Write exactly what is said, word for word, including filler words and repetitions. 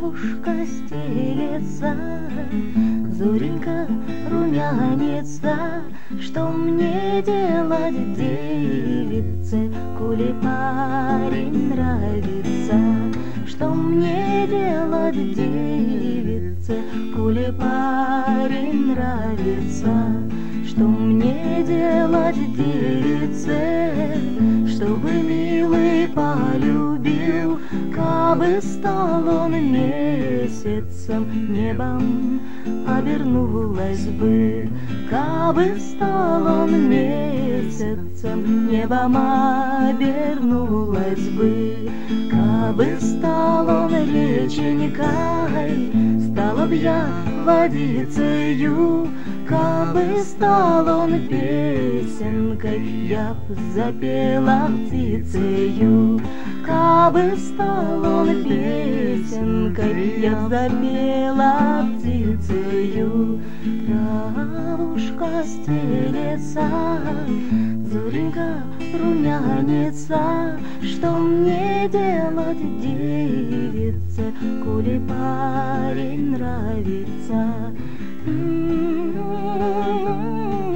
Травушка стелется, зоренька румянится. Что мне делать, девице, коли парень нравится? Что мне делать, девице, коли парень нравится? Что мне делать, девице, чтобы милый полюбил? Кабы стал он месяцем, небом обернулась бы. Кабы стал он месяцем, небом обернулась бы. Кабы стал он реченькой, стала б я водицею. Кабы стал он песенкой, я б запела птицею. Кабы стал он песенкой, я б запела птицею. Травушка стелется, зоренька румянится. Что мне делать, девице, коли парень нравится? Mm-hmm.